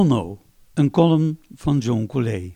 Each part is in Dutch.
Onno, een column van John Collet.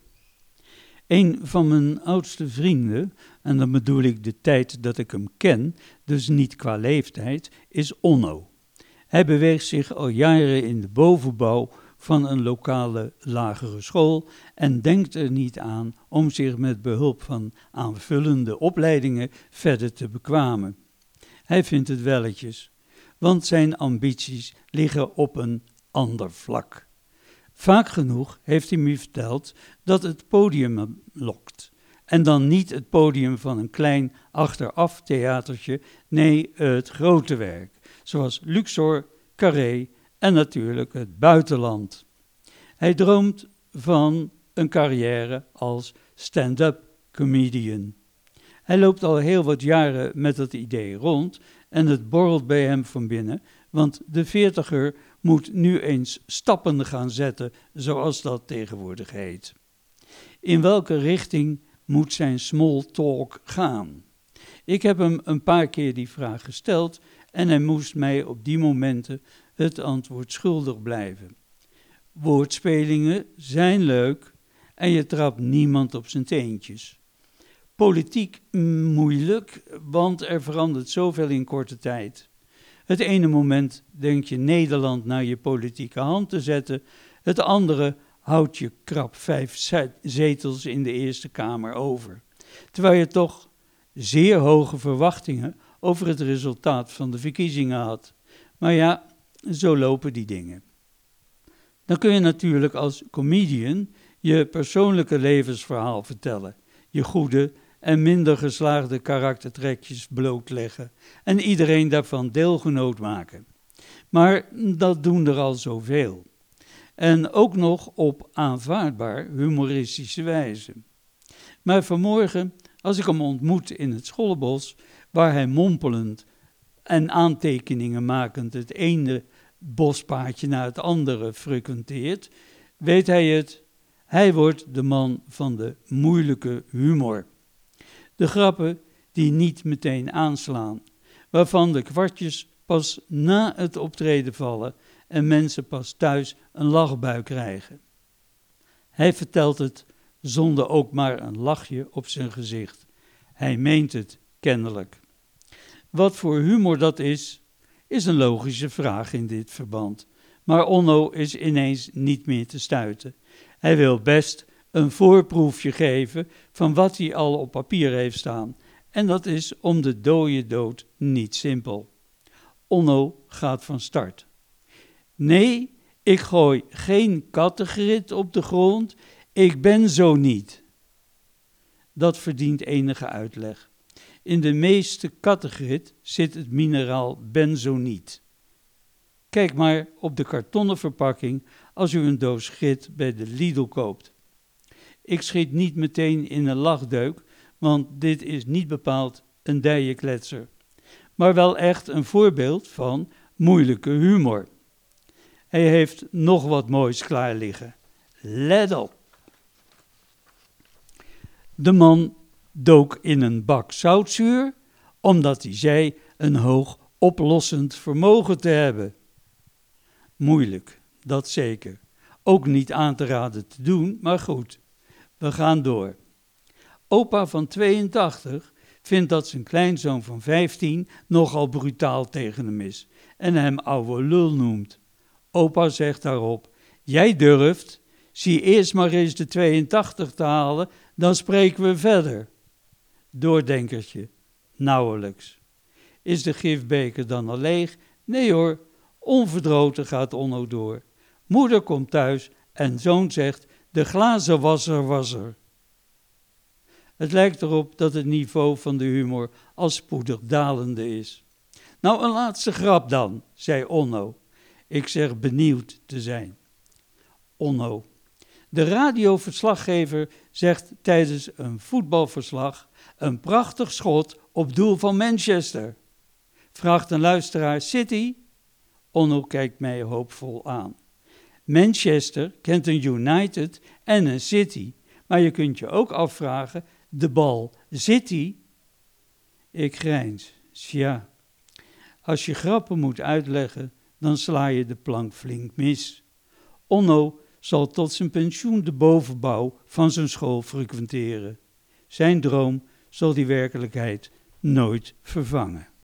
Een van mijn oudste vrienden, en dan bedoel ik de tijd dat ik hem ken, dus niet qua leeftijd, is Onno. Hij beweegt zich al jaren in de bovenbouw van een lokale lagere school en denkt er niet aan om zich met behulp van aanvullende opleidingen verder te bekwamen. Hij vindt het welletjes, want zijn ambities liggen op een ander vlak. Vaak genoeg heeft hij me verteld dat het podium hem lokt. En dan niet het podium van een klein achteraf theatertje, nee, het grote werk. Zoals Luxor, Carré en natuurlijk het buitenland. Hij droomt van een carrière als stand-up comedian. Hij loopt al heel wat jaren met dat idee rond en het borrelt bij hem van binnen, want de 40er moet nu eens stappen gaan zetten, zoals dat tegenwoordig heet. In welke richting moet zijn small talk gaan? Ik heb hem een paar keer die vraag gesteld en hij moest mij op die momenten het antwoord schuldig blijven. Woordspelingen zijn leuk en je trapt niemand op zijn teentjes. Politiek moeilijk, want er verandert zoveel in korte tijd. Het ene moment denk je Nederland naar je politieke hand te zetten, het andere houdt je krap 5 zetels in de Eerste Kamer over. Terwijl je toch zeer hoge verwachtingen over het resultaat van de verkiezingen had. Maar ja, zo lopen die dingen. Dan kun je natuurlijk als comedian je persoonlijke levensverhaal vertellen, je goede en minder geslaagde karaktertrekjes blootleggen en iedereen daarvan deelgenoot maken. Maar dat doen er al zoveel. En ook nog op aanvaardbaar humoristische wijze. Maar vanmorgen, als ik hem ontmoet in het Schollebos, waar hij mompelend en aantekeningen makend het ene bospaadje na het andere frequenteert, weet hij het, hij wordt de man van de moeilijke humor. De grappen die niet meteen aanslaan, waarvan de kwartjes pas na het optreden vallen en mensen pas thuis een lachbui krijgen. Hij vertelt het zonder ook maar een lachje op zijn gezicht. Hij meent het kennelijk. Wat voor humor dat is een logische vraag in dit verband. Maar Onno is ineens niet meer te stuiten. Hij wil best een voorproefje geven van wat hij al op papier heeft staan. En dat is om de dode dood niet simpel. Onno gaat van start. Nee, ik gooi geen kattengrit op de grond, ik ben zo niet. Dat verdient enige uitleg. In de meeste kattengrit zit het mineraal benzoniet. Kijk maar op de kartonnen verpakking als u een doos grit bij de Lidl koopt. Ik schiet niet meteen in een lachdeuk, want dit is niet bepaald een dijenkletser. Maar wel echt een voorbeeld van moeilijke humor. Hij heeft nog wat moois klaar liggen. Let op. De man dook in een bak zoutzuur, omdat hij zei een hoog oplossend vermogen te hebben. Moeilijk, dat zeker. Ook niet aan te raden te doen, maar goed. We gaan door. Opa van 82 vindt dat zijn kleinzoon van 15 nogal brutaal tegen hem is en hem ouwe lul noemt. Opa zegt daarop, jij durft, zie eerst maar eens de 82 te halen, dan spreken we verder. Doordenkertje, nauwelijks. Is de gifbeker dan al leeg? Nee hoor, onverdroten gaat Onno door. Moeder komt thuis en zoon zegt, de glazenwasser was er. Het lijkt erop dat het niveau van de humor al spoedig dalende is. Nou, een laatste grap dan, zei Onno. Ik zeg benieuwd te zijn. Onno. De radioverslaggever zegt tijdens een voetbalverslag een prachtig schot op doel van Manchester. Vraagt een luisteraar City? Onno kijkt mij hoopvol aan. Manchester kent een United en een City, maar je kunt je ook afvragen, de bal zit die? Ik grijns. Tja, als je grappen moet uitleggen, dan sla je de plank flink mis. Onno zal tot zijn pensioen de bovenbouw van zijn school frequenteren. Zijn droom zal die werkelijkheid nooit vervangen.